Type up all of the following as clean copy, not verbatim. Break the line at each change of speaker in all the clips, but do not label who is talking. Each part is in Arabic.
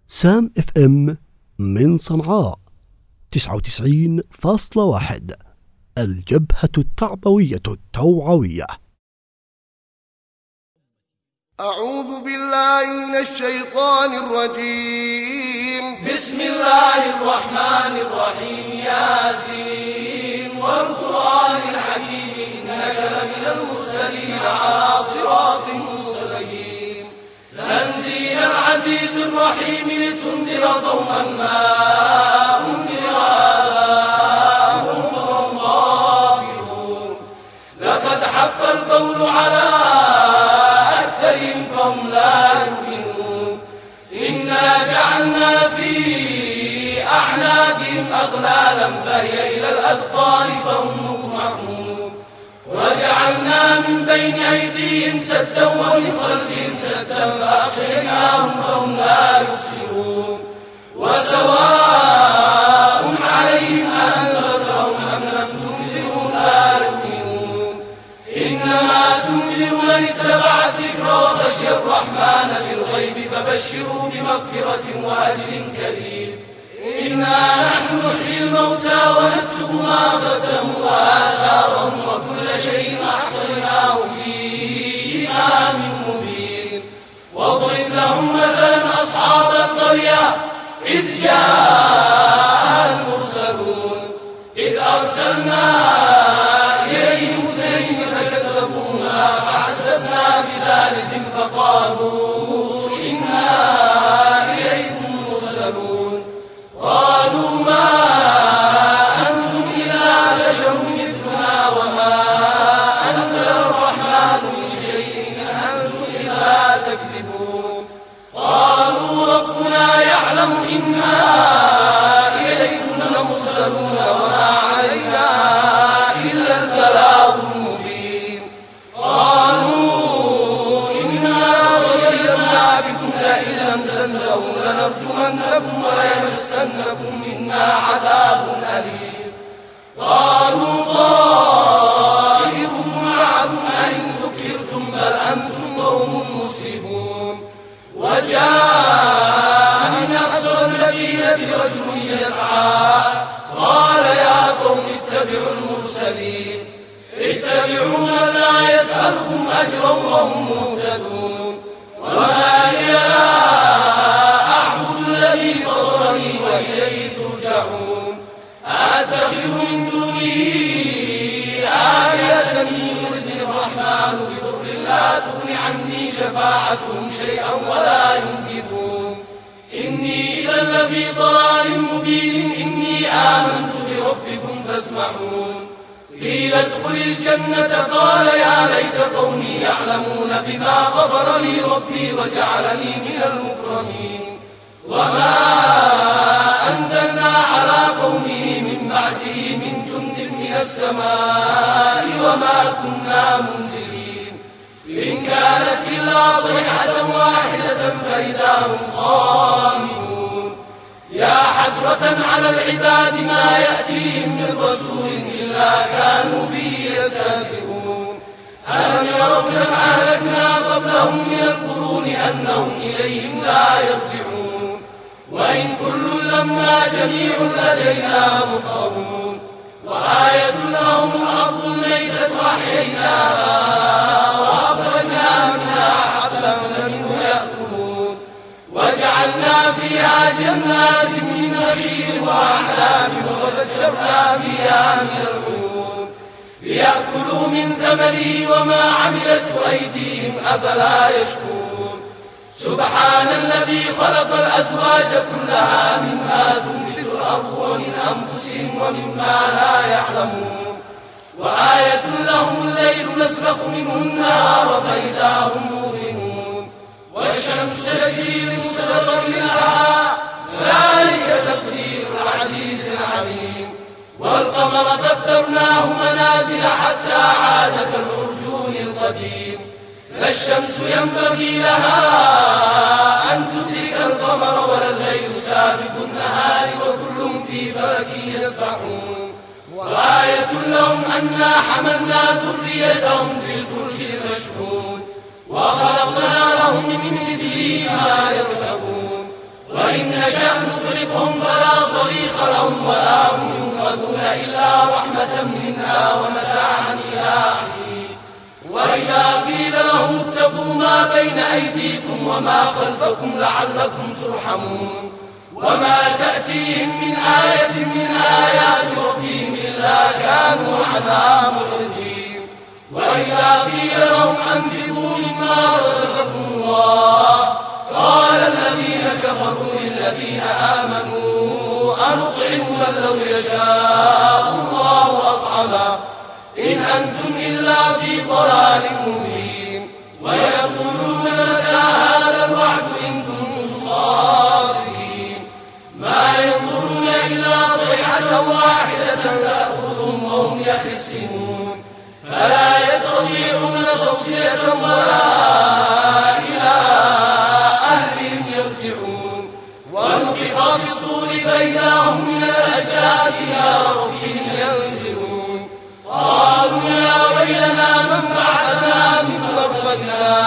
سام اف ام من صنعاء 99.1 الجبهة التعبوية التوعوية.
أعوذ بالله من الشيطان الرجيم.
بسم الله الرحمن الرحيم. ياسين والقرآن الحكيم إنك لمن المرسلين على صراط مستقيم. تنزيل العزيز الرحيم لتنذر قوما ما أنذر آباؤهم فهم غافلون. لقد حق القول على أكثرهم فهم لا يؤمنون. إنا جعلنا في أعناقهم أغلالا فهي إلى الأذقان فهم مقمحون. وجعلنا من بين أيديهم سدا ومن خلفهم سدا فأغشيناهم فهم لا يبصرون. وسواء عليهم أأنذرتهم أم لم تنذرهم لا يؤمنون. إنما تنذر من اتبع الذكر وخشي الرحمن بالغيب فبشروا بمغفرة وأجر كريم. إنا نحن نحيي الموتى ونكتب ما قدموا وآثارهم وكل شيء أحصيناه في إمام مبين. واضرب لهم مثلا أصحاب القرية إذ جاء المرسلون إذ أرسلنا إليهم اثنين فكذبوهما فعززنا بثالث فقالوا إنا إليكم مرسلون. قالوا ما أنتم إلا بشر مثلنا وما أنزل الرحمن من شيء إن أنتم إلا تكذبون. قالوا ربنا يعلم إنا إليكم لمرسلون وما علينا إلا البلاغ المبين. قالوا إنا طيرنا بكم لئن لم تنتهوا لنرجمنكم وليمسنكم منا عذاب أليم. قالوا طائركم معكم أئن ذكرتم بل أنتم قوم مسرفون. وجاء من أقصى المدينة رجل يسعى قال يا قوم اتبعوا المرسلين اتبعوا من لا يسألكم أجرا وهم مهتدون. وما لي لا أعبد الذي فطرني وإليه ترجعون. أأتخذ من دونه آلهة إن يردني الرحمن بضر لا تغن عني شفاعتهم شيئا ولا ينقذون. إني إذا لفي ضلال مبين. إني آمنت بربكم فاسمعون. قيل ادخل الجنة قال يا ليت قومي يعلمون بما غفر لي ربي وجعلني من المكرمين. وما أنزلنا على قومه من بعده من جند من السماء وما كنا منزلين. إن كانت إلا صيحة واحدة فإذا هم خامدون. يا حسرة على العباد ما يأتيهم من رسول إلا كانوا به يستهزئون. ألم يروا كم أهلكنا قبلهم من القرون أنهم إليهم لا يرجعون. وإن كل لما جميع لدينا محضرون. وآية لهم الأرض الميتة أحييناها وأخرجنا منها حبا فمنه يأكلون. وجعلنا فيها جنات من نخيل وأعناب وفجرنا فيها من العيون ليأكلوا من ثمره وما عملته أيديهم أفلا يشكرون. سبحان الذي خلق الأزواج كلها مما تنبت الأرض ومن أنفسهم ومما لا يعلمون. وآية لهم الليل نسلخ منه النهار فإذا هم مظلمون. والشمس تجري لمستقر لها ذلك تقدير العزيز العليم. والقمر قدرناه منازل حتى عاد كالعرجون القديم. لا الشمس ينبغي لها أن تدرك القمر ولا الليل سابق النهار وكل في فلك يسبحون. وآية لهم أنا حملنا ذريتهم في الفلك المشحون وخلقنا لهم من مثله ما يركبون. وإن نشأ نغرقهم فلا صريخ لهم ولا هم ينقذون إلا رحمة منا ومتاعا إلى حين. وإذا قيل لهم اتقوا ما بين أيديكم وما خلفكم لعلكم ترحمون وما تأتيهم من آية من آيات ربهم إلا كانوا عنها معرضين. وإذا قيل لهم أنفقوا مما رزقكم الله قال الذين كفروا للذين آمنوا أنطعم من لو يشاء الله أطعمه إن أنتم إلا في ضلال مبين. ويقولون متى هذا الوعد إن كنتم صادقين ما ينظرون إلا صيحة واحدة تأخذهم وهم يخسرون فلا يستطيعون توصية ولا إلى أهلهم يرجعون. ونفخ في الصور فإذا هم من الأجداث إلى ربهم ينسلون قالوا يا ويلنا من بعثنا من مرقدنا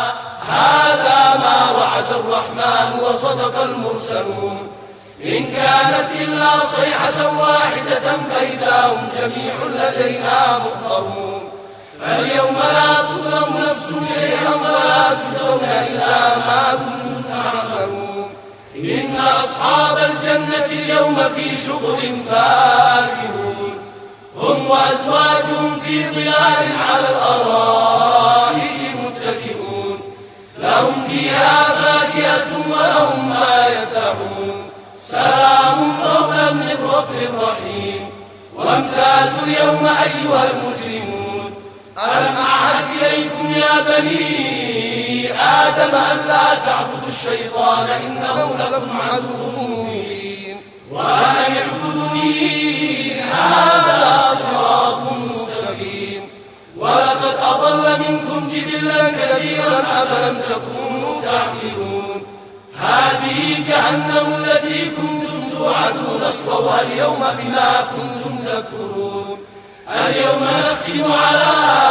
هذا ما وعد الرحمن وصدق المرسلون إن كانت إلا صيحة واحدة فإذا هم جميع لدينا محضرون. فاليوم لا تظلم نفس شيئا ولا تجزون إلا ما كنتم تعملون. إن أصحاب الجنة اليوم في شغل فاكهون هم وأزواجهم في ظلال على الأرائك متكئون لهم فيها فاكهة ولهم ما يدعون سلام قولا من رب رحيم. وامتازوا اليوم أيها المجرمون ألم أعهد إليكم يا بني آدم ألا تعبدوا الشيطان إنه لكم عدو مبين وأن اعبدوني هذا صراط مستقيم. ولقد أضل منكم جبلا كثيرا أفلم تكونوا تعقلون. هذه جهنم التي كنتم توعدون اصلوها اليوم بما كنتم تكفرون. اليوم نختم على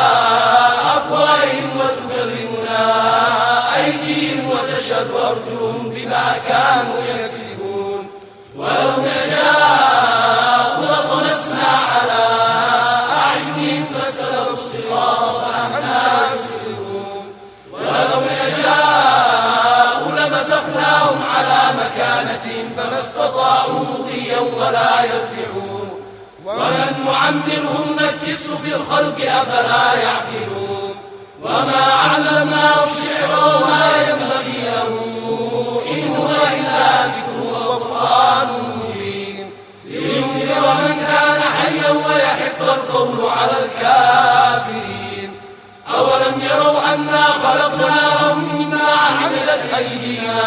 أفواههم وتكلمنا أيديهم وتشهد أرجلهم بما كانوا يكسبون. ولو نشاء لطمسنا على أعينهم فاستبقوا الصراط فأنى يبصرون. ولو نشاء لمسخناهم على مكانتهم فما استطاعوا مضيا ولا يرجعون. ومن نعمره نكسه في الخلق أفلا يعقلون. وما علمناه الشعر وما ينبغي له إن هو إلا ذكر وقرآن مبين لينذر من كان حيا ويحق القول على الكافرين. أولم يروا أنا خلقنا لهم مما عملت أيدينا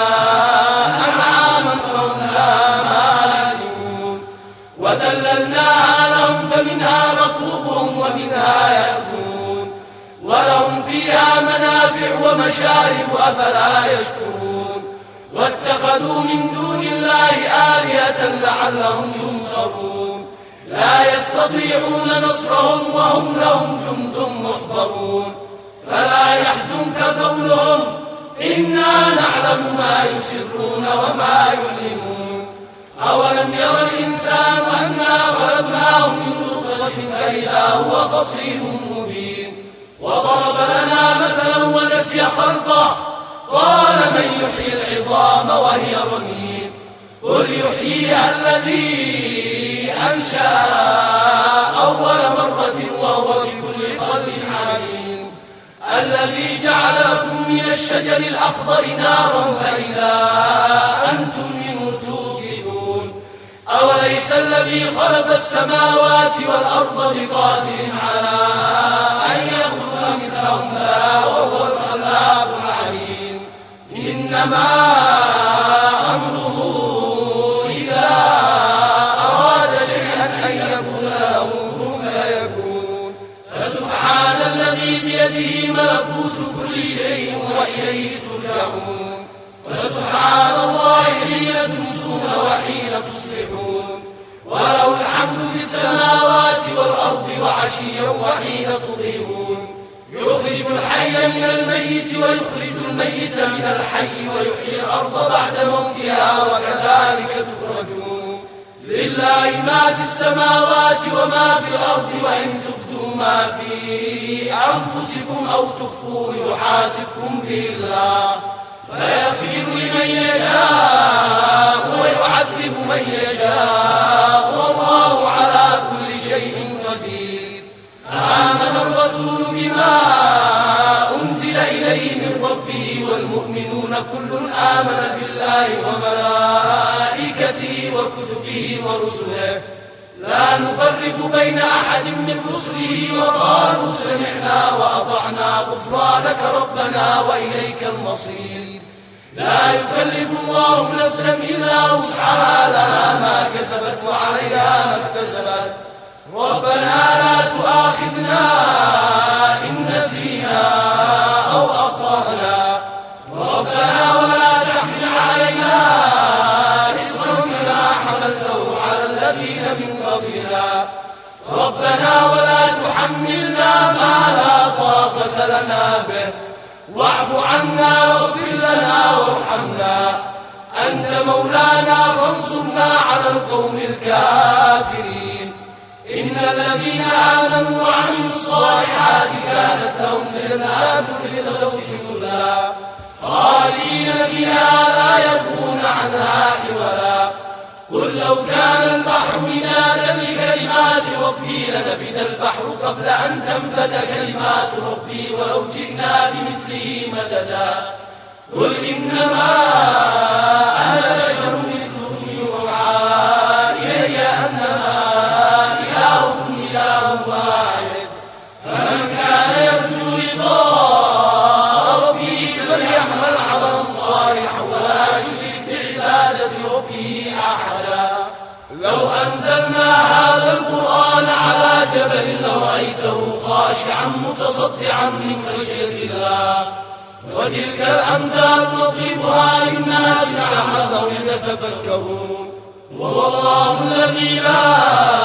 أنعاما فهم لها مالكون وذللناها لهم فمنها ركوبهم ومنها يأكلون ولهم فيها منافع ومشارب أفلا يشكرون. واتخذوا من دون الله آلهة لعلهم ينصرون لا يستطيعون نصرهم وهم لهم جند محضرون. فلا يحزنك قولهم إنا نعلم ما يسرون وما يعلنون. أولم ير الإنسان أنا خلقناه من نطفة فإذا هو خصيم مبين. وضرب لنا مثلا ونسي خلقه قال من يحيي العظام وهي رميم قل يحييها الذي أنشأ أول مرة وهو بكل خلق عليم. الذي جعل لكم من الشجر الأخضر نارا فإذا أنتم منه توقدون. أوليس الذي خلق السماوات والأرض بقادر على أن يخلق مثلهم لا وهو الخلاق العليم. إنما أمره إذا أراد شيئا أن يقول له كن فيكون. فسبحان الذي بيده ملكوت كل شيء وإليه ترجعون. فسبحان الله حين تمسون وحين تصبحون. وله الحمد في السماوات والأرض وعشيا وحين تظهرون. يخرج يخرج الحي من الميت ويخرج الميت من الحي ويحيي الأرض بعد موتها وكذلك تخرجون. لله ما في السماوات وما في الأرض وإن تبدوا ما في أنفسكم أو تخفوه يحاسبكم به الله فيغفر لمن يشاء ويعذب من يشاء والله على كل شيء قدير. آمن الرسول بما أنزل إليه من ربه والمؤمنون كل آمن بالله وملائكته وكتبه ورسله لا نفرق بين أحد من رسله وقالوا سمعنا وأطعنا غفرانك ربنا وإليك المصير. لا يكلف الله نفسا إلا وسعها لها ما كسبت وعليها ما اكتسبت ربنا لا تؤاخذنا إن نسينا أو أخطأنا ربنا ولا تحمل علينا إصرا كما حملته على الذين من قبلنا ربنا ولا تحملنا ما لا طاقة لنا به واعف عنا واغفر لنا وارحمنا أنت مولانا فانصرنا على القوم الكافرين. إن الذين آمنوا وعملوا الصالحات كانت لهم جنات الفردوس نزلا خالدين فيها لا يبغون عنها حولا. قل لو كان البحر مدادا لكلمات ربي لنفد البحر قبل أن تنفد كلمات ربي ولو جئنا بمثله مددا. قل إنما أنا بشر مثلكم يوحى إلي أنما إلهكم إله واحد فمن كان يرجو لقاء ربه فليعمل عملا صالحا ولا يشرك بعبادة ربه أحدا. لو أنزلنا هذا القرآن على جبل لرأيته خاشعا متصدعا من خشية الله وتلك الأمثال نضربها للناس لعلهم يتفكرون. والله الذي لا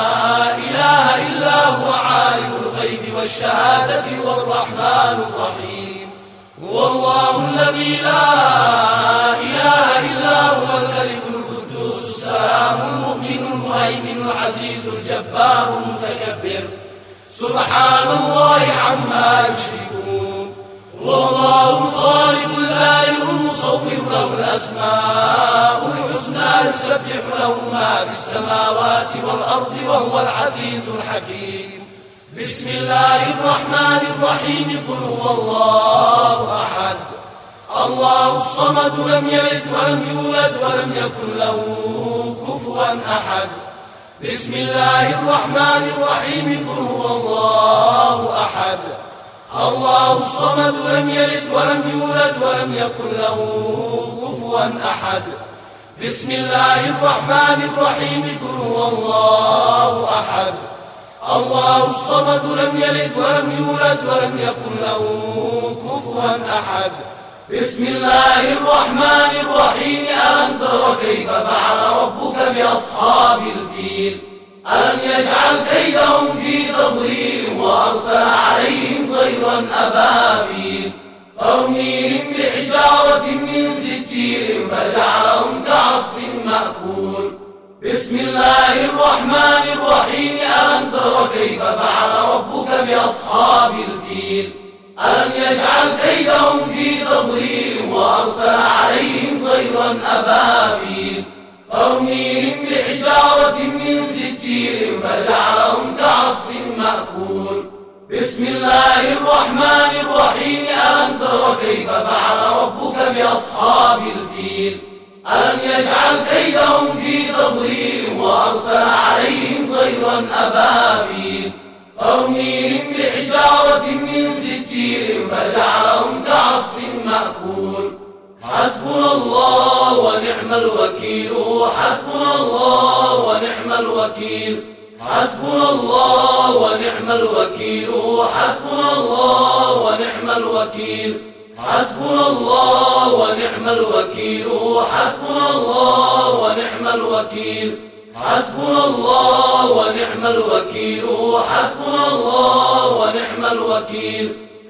إله إلا هو عالم الغيب والشهادة هو الرحمن الرحيم. والله الذي لا إله إلا هو الملك القدوس السلام المؤمن المهيمن العزيز الجبار المتكبر سبحان الله عما يشركون. والله الخالق البارئ المصور له الأسماء الحسنى يسبح له ما في السماوات والأرض وهو العزيز الحكيم. بسم الله الرحمن الرحيم قل هو الله أحد الله الصمد لم يلد ولم يولد ولم يكن له كفوا أحد. بسم الله الرحمن الرحيم قل هو الله أحد الله الصمد لم يلد ولم يولد ولم يكن له كفوا أحد. بسم الله الرحمن الرحيم قل هو الله أحد الله الصمد لم يلد ولم يولد ولم يكن له كفوا أحد. بسم الله الرحمن الرحيم ألم تر كيف فعل ربك بأصحاب الفيل ألم يجعل كيدهم في تضليل وأرسل عليهم طيرا أبابيل ترميهم بحجارة من سجيل فجعلهم كعصف مأكول. بسم الله الرحمن الرحيم ألم تر كيف فعل ربك بأصحاب الفيل ألم يجعل كيدهم في تضليل وأرسل عليهم طيرا أبابيل ترميهم بحجارة من سجيل فجعلهم كعصف مأكول. بسم الله الرحمن الرحيم ألم تر كيف فعل ربك بأصحاب الفيل ألم يجعل كيدهم في تضليل وأرسل عليهم طيرا أبابيل ترميهم بحجارة من سجيل فجعلهم كعصف مأكول. حسبنا الله ونعم الوكيل حسبنا الله ونعم الوكيل حسبنا الله ونعم الوكيل حسبنا الله ونعم الوكيل حسبنا الله ونعم الوكيل حسبنا الله ونعم الوكيل حسبنا الله ونعم الوكيل حسبنا الله ونعم الوكيل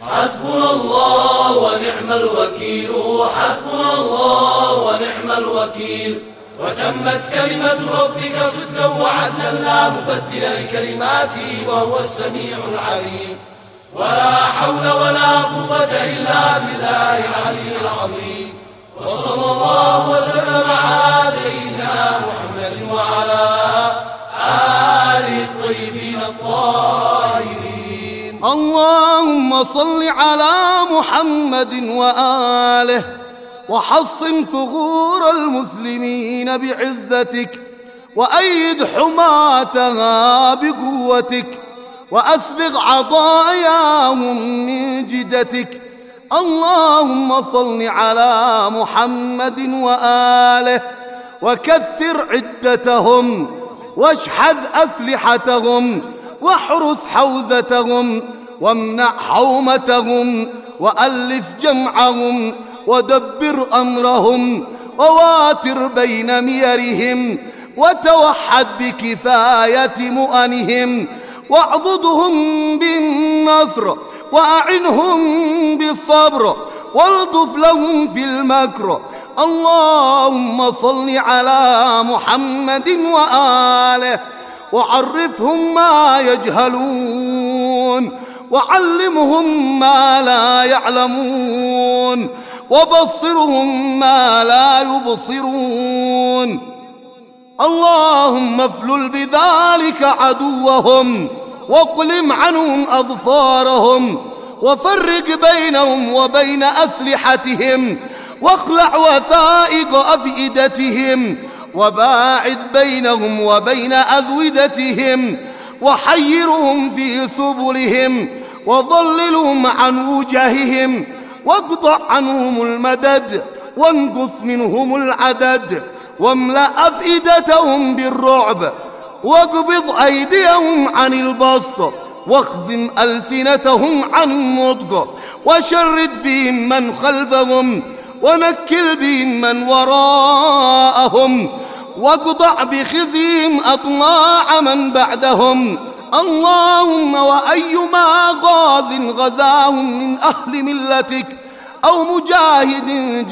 حسبنا الله ونعم الوكيل، حسبنا الله ونعم الوكيل. وتمت كلمة ربك صدقا وعدلا لا مبدل لكلماته وهو السميع العليم. ولا حول ولا قوة إلا بالله العلي العظيم. وصلى الله وسلم على سيدنا محمد وعلى آله الطيبين الطاهرين.
اللهم صل على محمد وآله، وحصن ثغور المسلمين بعزتك، وأيد حماتها بقوتك، وأسبغ عطاياهم من جدتك. اللهم صل على محمد وآله، وكثر عدتهم، واشحذ أسلحتهم، واحرس حوزتهم، وامنع حومتهم، وألف جمعهم، ودبر أمرهم، وواتر بين ميرهم، وتوحد بكفاية مؤنهم، واعضدهم بالنصر، وأعنهم بالصبر، والطف لهم في المكر. اللهم صل على محمد وآله، وعرفهم ما يجهلون، وعلمهم ما لا يعلمون، وبصرهم ما لا يبصرون. اللهم افلل بذلك عدوهم، واقلم عنهم أظفارهم، وفرق بينهم وبين أسلحتهم، واخلع وثائق أفئدتهم، وباعد بينهم وبين أزودتهم، وحيرهم في سبلهم، وضللهم عن وجههم، واقطع عنهم المدد، وانقص منهم العدد، واملأ أفئدتهم بالرعب، واقبض أيديهم عن البسط، واخزم ألسنتهم عن النطق، وشرد بهم من خلفهم، ونكل بهم من وراءهم، واقطع بخزيهم أطماع من بعدهم. اللهم وأيما غاز غزاهم من أهل ملتك، أو مجاهد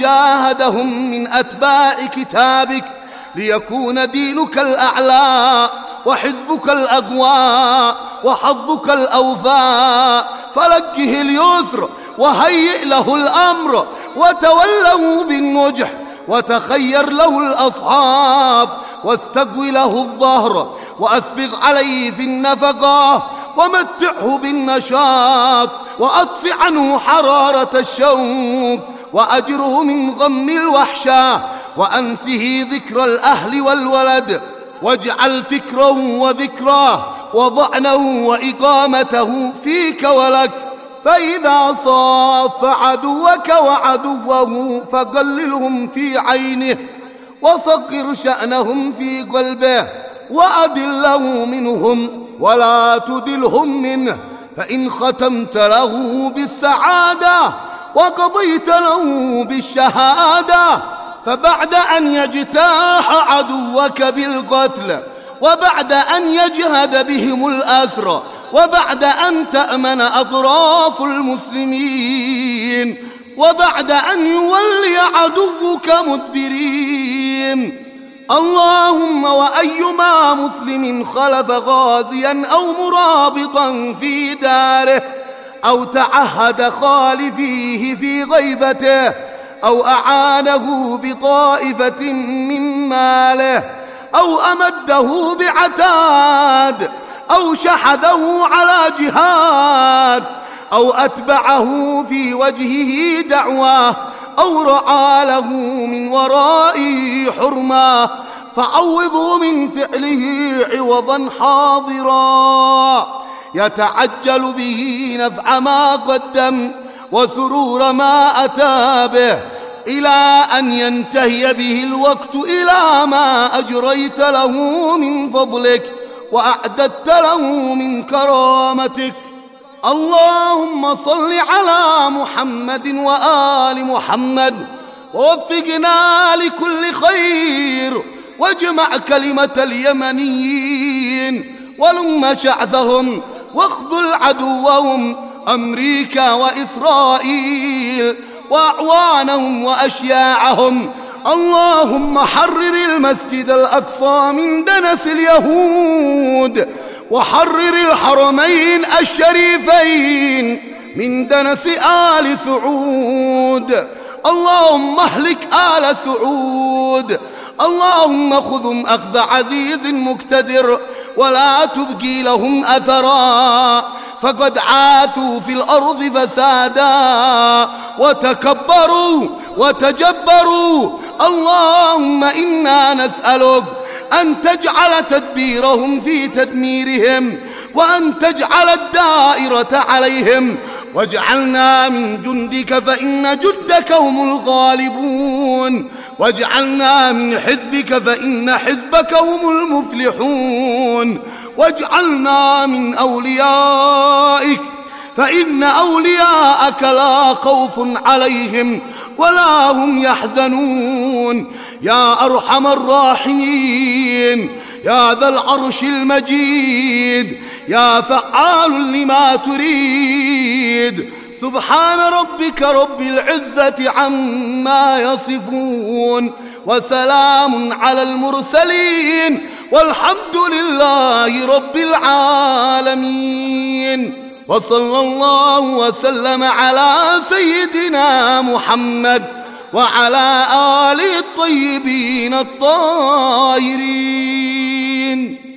جاهدهم من أتباع كتابك، ليكون دينك الأعلى، وحزبك الأقوى، وحظك الأوفى، فلكه اليسر، وهيئ له الأمر، وتوله بالنجح، وتخير له الأصحاب، واستقوي له الظهر، وأسبغ عليه في النفقة، ومتعه بالنشاط، وأطفئ عنه حرارة الشوق، وأجره من غم الوحشة، وأنسه ذكر الأهل والولد، واجعل فكره وذكراه وضعنه وإقامته فيك ولك. فإذا صاف عدوك وعدوه فقللهم في عينه، وصغر شأنهم في قلبه، وأدله منهم ولا تدلهم منه. فإن ختمت له بالسعادة وقضيت له بالشهادة، فبعد أن يجتاح عدوك بالقتل، وبعد أن يجهد بهم الأسر، وبعد أن تأمن أطراف المسلمين، وبعد أن يولي عدوك مدبرين. اللهم وأيما مسلم خلف غازيا أو مرابطا في داره، أو تعهد خالفيه في غيبته، أو أعانه بطائفة من ماله، أو أمده بعتاد، أو شحذه على جهاد، أو أتبعه في وجهه دعوة، أو رعى له من ورائه حرمة، فعوضه من فعله عوضا حاضرا، يتعجل به نفع ما قدم وسرور ما أتى به، إلى أن ينتهي به الوقت إلى ما أجريت له من فضلك وأعددت له من كرامتك. اللهم صل على محمد وآل محمد، ووفقنا لكل خير، واجمع كلمة اليمنيين، ولم شعثهم، واخذل عدوهم، أمريكا وإسرائيل وأعوانهم وأشياعهم. اللهم حرر المسجد الأقصى من دنس اليهود، وحرر الحرمين الشريفين من دنس آل سعود. اللهم اهلك آل سعود، اللهم خذهم أخذ عزيز مقتدر ولا تبقي لهم أثرا، فقد عاثوا في الأرض فسادا وتكبروا وتجبروا. اللهم إنا نسألك أن تجعل تدبيرهم في تدميرهم، وأن تجعل الدائرة عليهم، واجعلنا من جندك فإن جندك هم الغالبون، واجعلنا من حزبك فإن حزبك هم المفلحون، واجعلنا من أوليائك فإن أولياءك لا خوف عليهم ولا هم يحزنون. يا أرحم الراحمين، يا ذا العرش المجيد، يا فعال لما تريد. سبحان ربك رب العزة عما يصفون، وسلام على المرسلين، والحمد لله رب العالمين. وصلى الله وسلم على سيدنا محمد وعلى آله الطيبين الطاهرين.